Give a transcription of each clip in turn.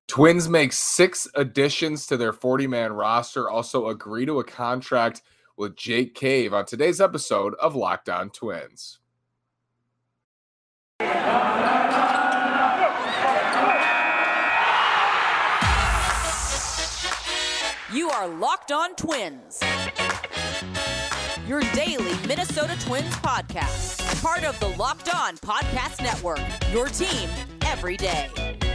Twins make 6 additions to their 40-man roster, also agree to a contract with Jake Cave on today's episode of Locked On Twins. You are Locked On Twins, your daily Minnesota Twins podcast, part of the Locked On Podcast Network, your team every day.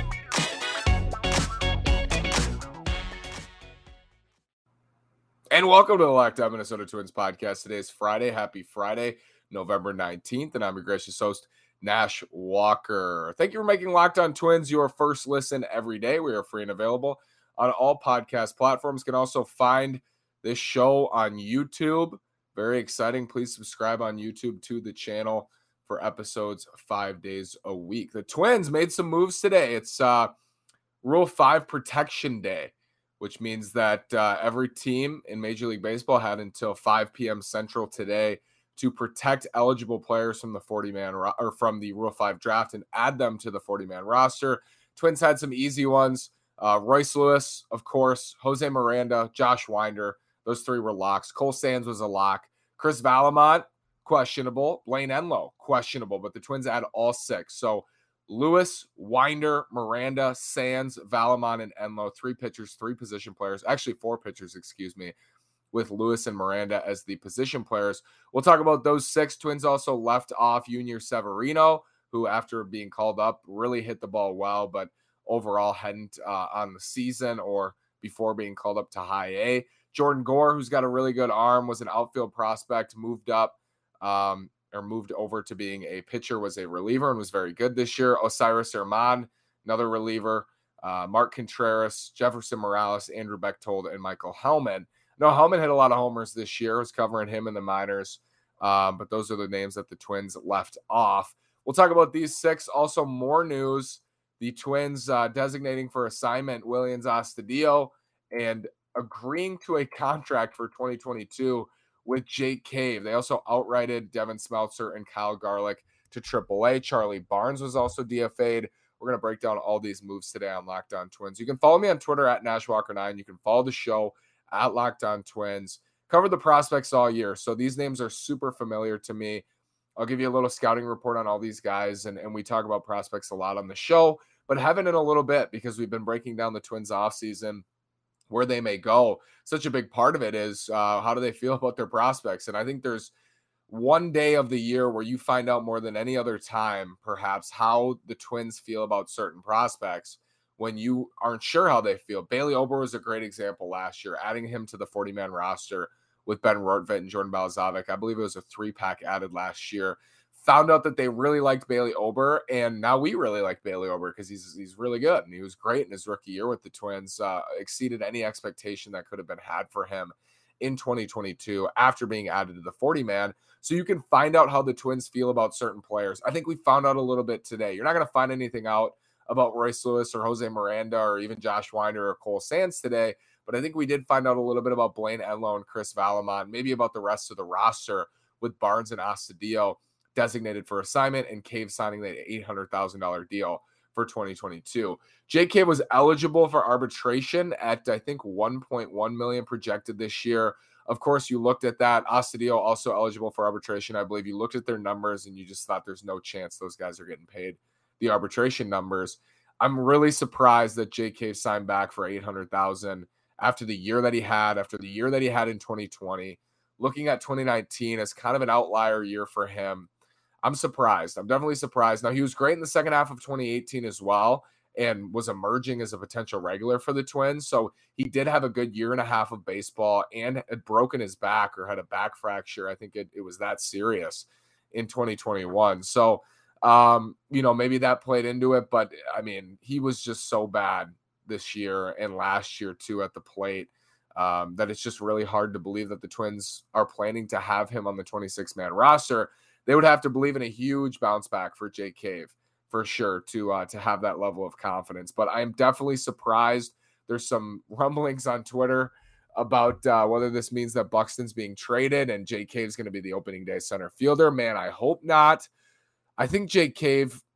And welcome to the Locked On Minnesota Twins podcast. Today is Friday. Happy Friday, November 19th. And I'm your gracious host, Nash Walker. Thank you for making Locked On Twins your first listen every day. We are free and available on all podcast platforms. You can also find this show on YouTube. Very exciting. Please subscribe on YouTube to the channel for episodes 5 days a week. The Twins made some moves today. It's Rule 5 Protection Day, which means that every team in Major League Baseball had until 5 p.m. Central today to protect eligible players from the 40-man or from the Rule 5 draft and add them to the 40-man roster. Twins had some easy ones. Royce Lewis, of course, Jose Miranda, Josh Winder. Those three were locks. Cole Sands was a lock. Chris Vallimont, questionable. Blaine Enlow, questionable. But the Twins had all 6. So Lewis, Winder, Miranda, Sands, Vallimont, and Enlow. 3 pitchers, 3 position players. Actually, 4 pitchers, with Lewis and Miranda as the position players. We'll talk about those 6. Twins also left off Junior Severino, who after being called up really hit the ball well, but overall hadn't on the season or before being called up to high A. Jordan Gore, who's got a really good arm, was an outfield prospect, moved over to being a pitcher, was a reliever, and was very good this year. Osiris Herman, another reliever. Mark Contreras, Jefferson Morales, Andrew Bechtold, and Michael Hellman. No, Hellman hit a lot of homers this year. I was covering him in the minors, but those are the names that the Twins left off. We'll talk about these 6. Also, more news. The Twins designating for assignment Willians Astudillo and agreeing to a contract for 2022 with Jake Cave. They also outrighted Devin Smeltzer and Kyle Garlick to AAA. Charlie Barnes was also DFA'd. We're going to break down all these moves today on Locked On Twins. You can follow me on Twitter at NashWalker9. You can follow the show at Locked On Twins. Covered the prospects all year, so these names are super familiar to me. I'll give you a little scouting report on all these guys, and we talk about prospects a lot on the show, but haven't in a little bit because we've been breaking down the Twins offseason, where they may go. Such a big part of it is how do they feel about their prospects? And I think there's one day of the year where you find out more than any other time, perhaps, how the Twins feel about certain prospects when you aren't sure how they feel. Bailey Ober was a great example last year, adding him to the 40-man roster with Ben Rortvedt and Jordan Balazovic. I believe it was a 3-pack added last year. Found out that they really liked Bailey Ober, and now we really like Bailey Ober because he's really good, and he was great in his rookie year with the Twins, exceeded any expectation that could have been had for him in 2022 after being added to the 40-man. So you can find out how the Twins feel about certain players. I think we found out a little bit today. You're not going to find anything out about Royce Lewis or Jose Miranda or even Josh Winder or Cole Sands today, but I think we did find out a little bit about Blaine Enlow and Chris Vallimont, maybe about the rest of the roster with Barnes and Astudillo designated for assignment and Cave signing that $800,000 deal for 2022. Jake Cave was eligible for arbitration at, I think, $1.1 million projected this year. Of course, you looked at that. Astudillo also eligible for arbitration. I believe you looked at their numbers and you just thought there's no chance those guys are getting paid the arbitration numbers. I'm really surprised that Jake Cave signed back for $800,000 after the year that he had, in 2020. Looking at 2019 as kind of an outlier year for him, I'm surprised. I'm definitely surprised. Now, he was great in the second half of 2018 as well and was emerging as a potential regular for the Twins. So he did have a good year and a half of baseball and had broken his back or had a back fracture. I think it was that serious in 2021. So, maybe that played into it. But, I mean, he was just so bad this year and last year, too, at the plate. That it's just really hard to believe that the Twins are planning to have him on the 26-man roster. They would have to believe in a huge bounce back for Jake Cave for sure to have that level of confidence. But I'm definitely surprised. There's some rumblings on Twitter about whether this means that Buxton's being traded and Jake Cave's going to be the opening day center fielder. Man, I hope not. I think Jake Cave,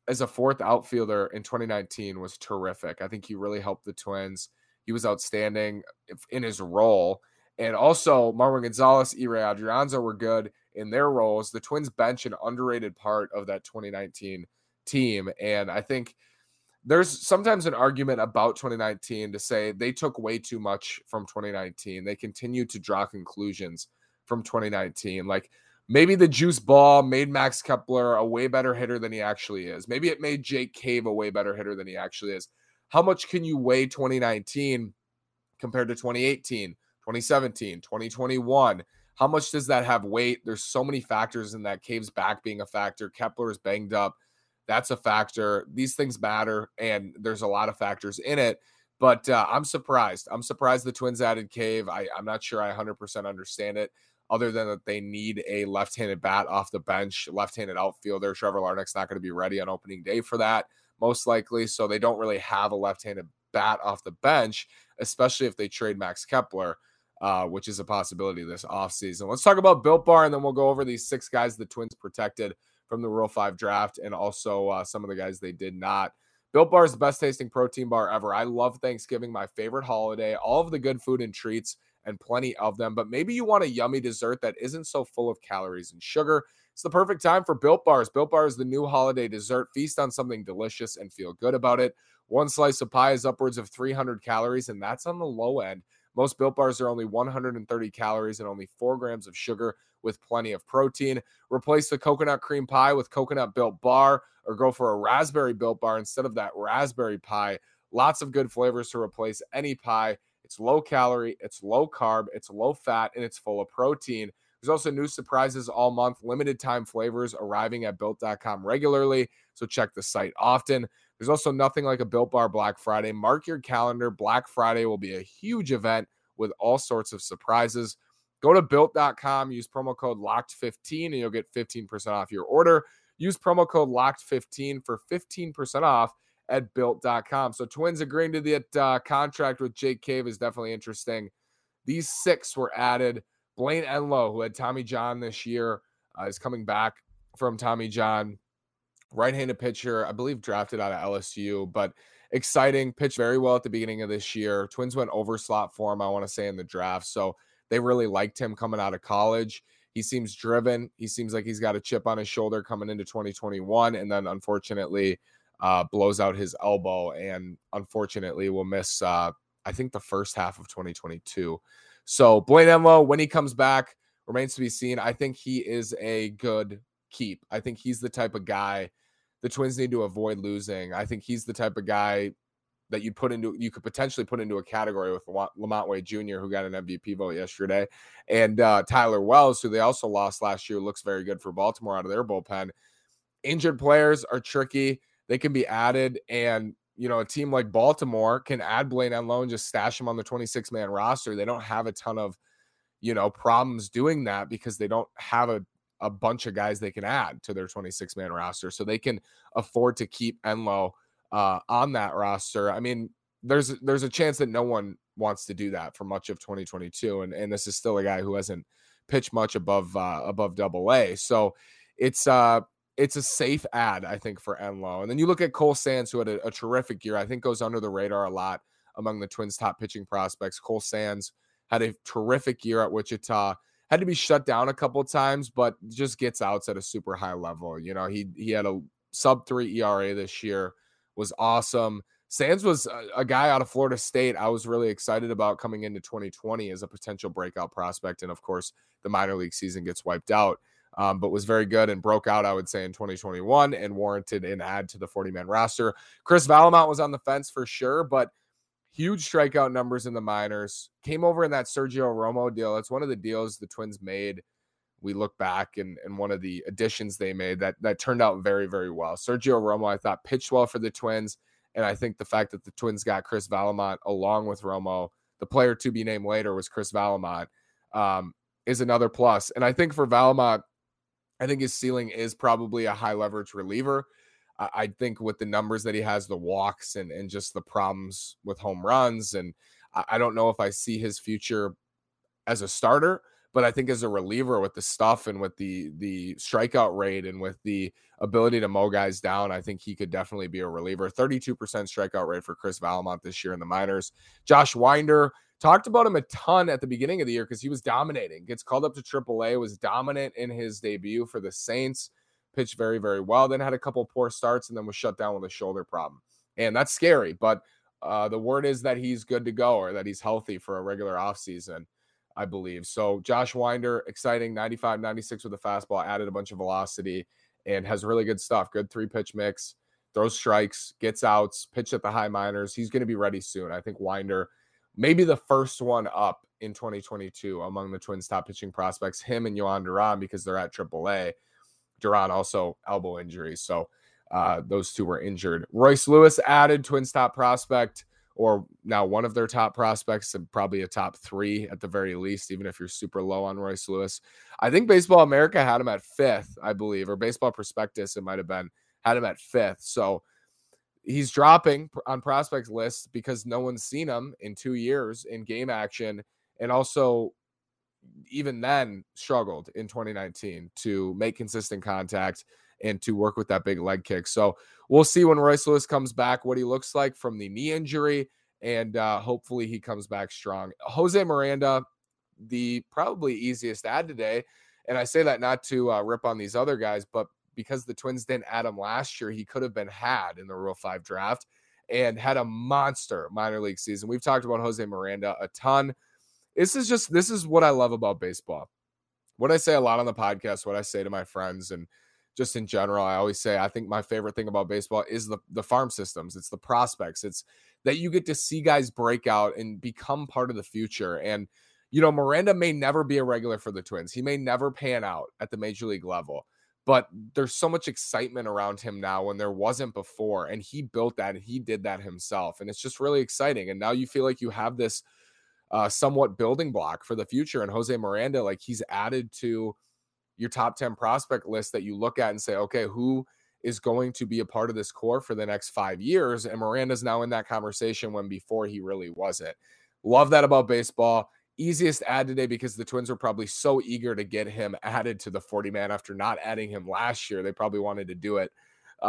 as a fourth outfielder in 2019 was terrific. I think he really helped the Twins. He was outstanding in his role. And also Marwin Gonzalez, Ray Adrianza were good in their roles. The Twins bench an underrated part of that 2019 team. And I think there's sometimes an argument about 2019 to say they took way too much from 2019. They continue to draw conclusions from 2019. Like maybe the juice ball made Max Kepler a way better hitter than he actually is. Maybe it made Jake Cave a way better hitter than he actually is. How much can you weigh 2019 compared to 2018, 2017, 2021? How much does that have weight? There's so many factors in that. Cave's back being a factor. Kepler is banged up. That's a factor. These things matter, and there's a lot of factors in it. But I'm surprised. I'm surprised the Twins added Cave. I'm not sure I 100% understand it, other than that they need a left-handed bat off the bench, left-handed outfielder. Trevor Larnach's not going to be ready on opening day for that, most likely. So they don't really have a left-handed bat off the bench, especially if they trade Max Kepler, which is a possibility this offseason. Let's talk about Built Bar, and then we'll go over these 6 guys the Twins protected from the Rule 5 draft, and also some of the guys they did not. Built Bar is the best tasting protein bar ever. I love Thanksgiving, my favorite holiday, all of the good food and treats and plenty of them, but maybe you want a yummy dessert that isn't so full of calories and sugar. It's the perfect time for Built Bars. Built Bar is the new holiday dessert. Feast on something delicious and feel good about it. One slice of pie is upwards of 300 calories, and that's on the low end. Most Built Bars are only 130 calories and only 4 grams of sugar with plenty of protein. Replace the coconut cream pie with coconut Built Bar, or go for a raspberry Built Bar instead of that raspberry pie. Lots of good flavors to replace any pie. It's low calorie, it's low carb, it's low fat, and it's full of protein. There's also new surprises all month, limited time flavors arriving at Built.com regularly, so check the site often. There's also nothing like a Built Bar Black Friday. Mark your calendar. Black Friday will be a huge event with all sorts of surprises. Go to Built.com, use promo code LOCKED15, and you'll get 15% off your order. Use promo code LOCKED15 for 15% off at Built.com. So Twins agreeing to the contract with Jake Cave is definitely interesting. These 6 were added. Blaine Enlow, who had Tommy John this year, is coming back from Tommy John. Right-handed pitcher, I believe drafted out of LSU, but exciting. Pitched very well at the beginning of this year. Twins went over slot for him, I want to say, in the draft. So they really liked him coming out of college. He seems driven. He seems like he's got a chip on his shoulder coming into 2021, and then unfortunately blows out his elbow and unfortunately will miss, I think, the first half of 2022. So Blaine Enlow, when he comes back, remains to be seen. I think he is a good keep. I think he's the type of guy the Twins need to avoid losing. I think he's the type of guy that you could potentially put into a category with Lamont Wade Jr., who got an MVP vote yesterday, and Tyler Wells, who they also lost last year, looks very good for Baltimore out of their bullpen. Injured players are tricky. They can be added, and a team like Baltimore can add Blaine Enlow and just stash him on the 26-man roster. They don't have a ton of, problems doing that because they don't have a bunch of guys they can add to their 26-man roster. So they can afford to keep Enlow on that roster. I mean, there's a chance that no one wants to do that for much of 2022. And this is still a guy who hasn't pitched much above AA. So it's a safe add, I think, for Enlow. And then you look at Cole Sands, who had a terrific year, I think goes under the radar a lot among the Twins' top pitching prospects. Cole Sands had a terrific year at Wichita, had to be shut down a couple of times, but just gets outs at a super high level. He had a sub-3 ERA this year, was awesome. Sands was a guy out of Florida State I was really excited about coming into 2020 as a potential breakout prospect. And of course, the minor league season gets wiped out, but was very good and broke out, I would say, in 2021 and warranted an add to the 40-man roster. Chris Valamont was on the fence for sure, but huge strikeout numbers in the minors. Came over in that Sergio Romo deal. It's one of the deals the Twins made. We look back and one of the additions they made that turned out very, very well. Sergio Romo, I thought, pitched well for the Twins. And I think the fact that the Twins got Chris Valamont along with Romo, the player to be named later was Chris Valamont, is another plus. And I think for Valamont, I think his ceiling is probably a high leverage reliever. I think with the numbers that he has, the walks and just the problems with home runs. And I don't know if I see his future as a starter, But I think as a reliever with the stuff and with the strikeout rate and with the ability to mow guys down, I think he could definitely be a reliever. 32% strikeout rate for Chris Vallimont this year in the minors. Josh Winder, talked about him a ton at the beginning of the year because he was dominating. Gets called up to AAA, was dominant in his debut for the Saints, pitched very, very well, then had a couple poor starts and then was shut down with a shoulder problem. And that's scary, but the word is that he's good to go or that he's healthy for a regular offseason, I believe. So Josh Winder, exciting, 95, 96 with a fastball, added a bunch of velocity and has really good stuff. Good 3-pitch mix, throws strikes, gets outs, pitched at the high minors. He's going to be ready soon. I think Winder, maybe the first one up in 2022 among the Twins' top pitching prospects, him and Yohan Duran, because they're at AAA. Duran also elbow injury. So those two were injured. Royce Lewis added, Twins' top prospect, or now one of their top prospects, and probably a top 3 at the very least, even if you're super low on Royce Lewis. I think Baseball America had him at 5th, I believe, or Baseball Prospectus, it might have been, had him at 5th. So he's dropping on prospects lists because no one's seen him in 2 years in game action. And also, even then, struggled in 2019 to make consistent contact and to work with that big leg kick. So we'll see when Royce Lewis comes back, what he looks like from the knee injury, and hopefully he comes back strong. Jose Miranda, the probably easiest add today, and I say that not to rip on these other guys, but because the Twins didn't add him last year, he could have been had in the Rule 5 draft and had a monster minor league season. We've talked about Jose Miranda a ton. This is what I love about baseball. What I say a lot on the podcast, what I say to my friends, and just in general, I always say, I think my favorite thing about baseball is the farm systems. It's the prospects. It's that you get to see guys break out and become part of the future. And, you know, Miranda may never be a regular for the Twins. He may never pan out at the major league level, but there's so much excitement around him now when there wasn't before. And he built that and he did that himself. And it's just really exciting. And now you feel like you have this somewhat building block for the future. And Jose Miranda, like, he's added to your top 10 prospect list that you look at and say, okay, who is going to be a part of this core for the next 5 years? And Miranda's now in that conversation when before he really wasn't. Love that about baseball. Easiest add today because the Twins were probably so eager to get him added to the 40-man after not adding him last year. They probably wanted to do it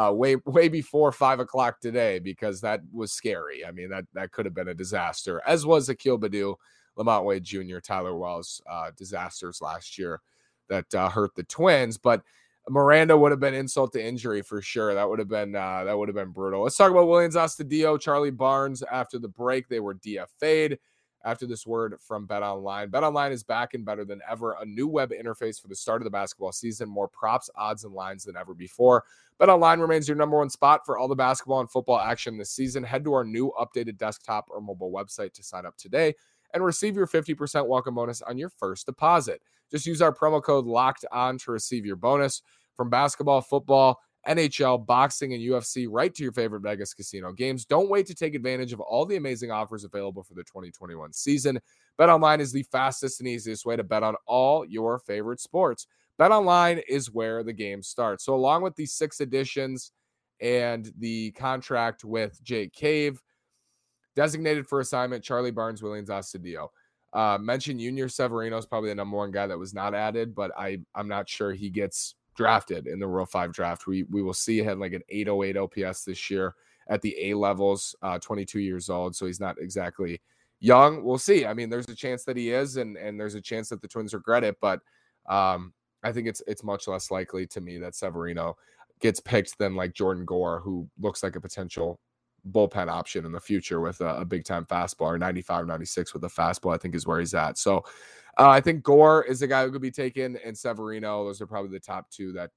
way before 5 o'clock today because that was scary. I mean, that could have been a disaster, as was Akil Baddoo, Lamont Wade Jr., Tyler Wells disasters last year that hurt the Twins. But Miranda would have been insult to injury for sure. That would have been brutal. Let's talk about Willians Astudillo, Charlie Barnes. After the break, they were DFA'd. After this word from BetOnline. BetOnline is back and better than ever. A new web interface for the start of the basketball season. More props, odds, and lines than ever before. BetOnline remains your number one spot for all the basketball and football action this season. Head to our new updated desktop or mobile website to sign up today and receive your 50% welcome bonus on your first deposit. Just use our promo code LOCKEDON to receive your bonus. From basketball, football, NHL, boxing, and UFC, right to your favorite Vegas casino games. Don't wait to take advantage of all the amazing offers available for the 2021 season. BetOnline is the fastest and easiest way to bet on all your favorite sports. BetOnline is where the game starts. So along with the 6 additions and the contract with Jake Cave, designated for assignment, Charlie Barnes, Willians Astudillo. Mentioned Junior Severino is probably the number one guy that was not added, but I'm not sure he gets drafted in the Rule 5 draft. We will see him like an 808 OPS this year at the A levels, 22 years old. So he's not exactly young. We'll see. I mean, there's a chance that he is, and there's a chance that the Twins regret it, but I think it's much less likely to me that Severino gets picked than like Jordan Gore, who looks like a potential bullpen option in the future with a big time fastball, or 95, 96 with a fastball, I think is where he's at. So I think Gore is the guy who could be taken, and Severino. Those are probably the top 2 that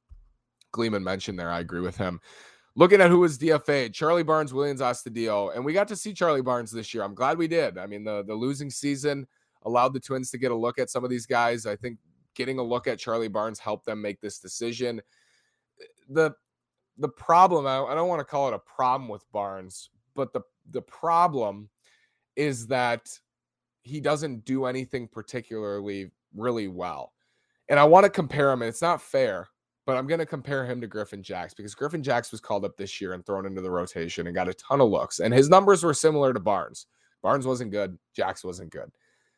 Gleeman mentioned there. I agree with him. Looking at who was DFA'd, Charlie Barnes, Willians Astudillo, and we got to see Charlie Barnes this year. I'm glad we did. I mean, the losing season allowed the Twins to get a look at some of these guys. I think getting a look at Charlie Barnes helped them make this decision. The problem, I don't want to call it a problem with Barnes, but the problem is that he doesn't do anything particularly really well. And I want to compare him, and it's not fair, but I'm going to compare him to Griffin Jax because Griffin Jax was called up this year and thrown into the rotation and got a ton of looks. And his numbers were similar to Barnes. Barnes wasn't good. Jax wasn't good.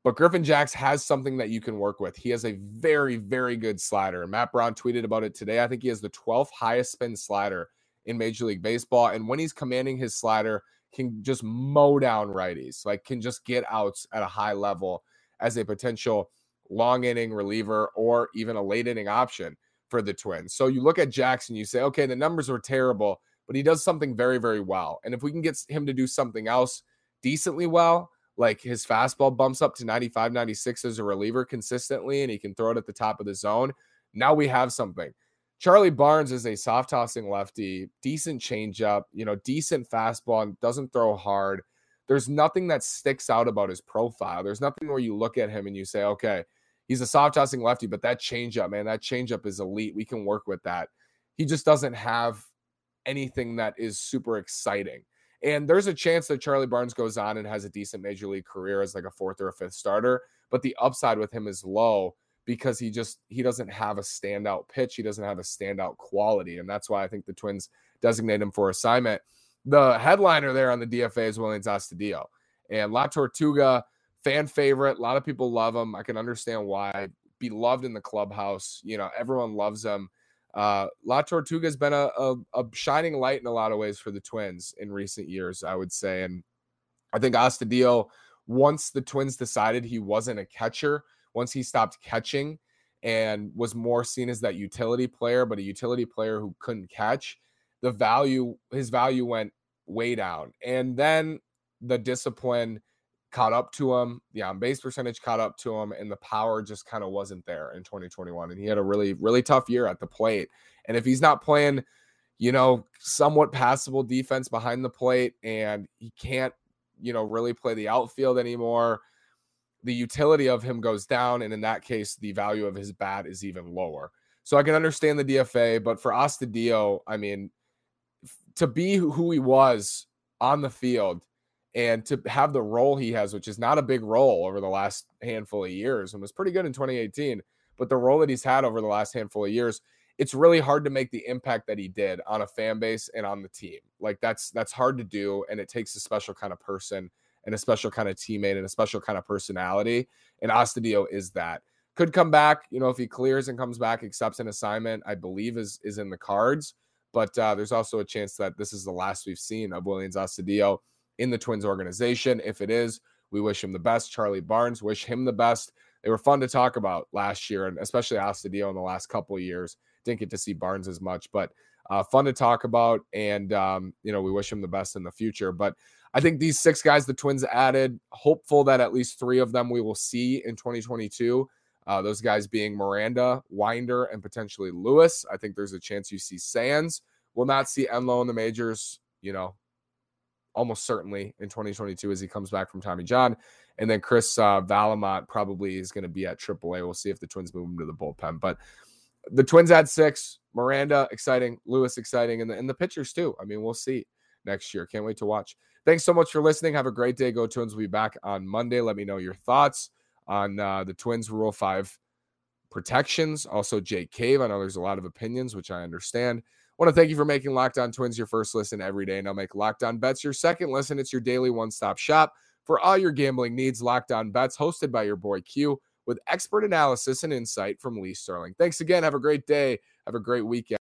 But Griffin Jax has something that you can work with. He has a very, very good slider. Matt Brown tweeted about it today. I think he has the 12th highest spin slider in Major League Baseball. And when he's commanding his slider, can just mow down righties, like can just get outs at a high level as a potential long inning reliever or even a late inning option for the Twins. So you look at Jackson, you say, okay, the numbers were terrible, but he does something very, very well. And if we can get him to do something else decently well, like his fastball bumps up to 95, 96 as a reliever consistently, and he can throw it at the top of the zone, now we have something. Charlie Barnes is a soft tossing lefty, decent changeup, decent fastball, and doesn't throw hard. There's nothing that sticks out about his profile. There's nothing where you look at him and you say, okay, he's a soft tossing lefty, but that changeup, man, that changeup is elite. We can work with that. He just doesn't have anything that is super exciting. And there's a chance that Charlie Barnes goes on and has a decent major league career as like a fourth or a fifth starter, but the upside with him is low because he doesn't have a standout pitch. He doesn't have a standout quality. And that's why I think the Twins designate him for assignment. The headliner there on the DFA is Willians Astudillo. And La Tortuga, fan favorite. A lot of people love him. I can understand why. Beloved in the clubhouse. Everyone loves him. La Tortuga has been a shining light in a lot of ways for the Twins in recent years, I would say. And I think Astudillo, once the Twins decided he wasn't a catcher, once he stopped catching and was more seen as that utility player, but a utility player who couldn't catch, his value went way down. And then the discipline caught up to him, the on-base percentage caught up to him, and the power just kind of wasn't there in 2021. And he had a really, really tough year at the plate. And if he's not playing, somewhat passable defense behind the plate, and he can't, really play the outfield anymore, the utility of him goes down. And in that case, the value of his bat is even lower. So I can understand the DFA, but for Astudillo, I mean, to be who he was on the field, and to have the role he has, which is not a big role over the last handful of years and was pretty good in 2018, but the role that he's had over the last handful of years, it's really hard to make the impact that he did on a fan base and on the team. Like that's hard to do. And it takes a special kind of person and a special kind of teammate and a special kind of personality. And Astudillo is that. Could come back, if he clears and comes back, accepts an assignment, I believe is in the cards. But there's also a chance that this is the last we've seen of Willians Astudillo in the Twins organization. If it is, we wish him the best. Charlie Barnes, wish him the best. They were fun to talk about last year, and especially Astudillo in the last couple of years. Didn't get to see Barnes as much, but fun to talk about. And, we wish him the best in the future. But I think these 6 guys the Twins added, hopeful that at least 3 of them we will see in 2022. Those guys being Miranda, Winder, and potentially Lewis. I think there's a chance you see Sands. We'll not see Enlow in the majors, almost certainly in 2022 as he comes back from Tommy John. And then Chris Valamont probably is going to be at AAA. We'll see if the Twins move him to the bullpen. But the Twins had 6. Miranda, exciting. Lewis, exciting. And the pitchers, too. I mean, we'll see next year. Can't wait to watch. Thanks so much for listening. Have a great day. Go Twins. We'll be back on Monday. Let me know your thoughts on the Twins Rule 5 protections. Also, Jake Cave. I know there's a lot of opinions, which I understand. I want to thank you for making Locked On Twins your first listen every day. Now make Locked On Bets your second listen. It's your daily one-stop shop for all your gambling needs. Locked On Bets, hosted by your boy Q, with expert analysis and insight from Lee Sterling. Thanks again. Have a great day. Have a great weekend.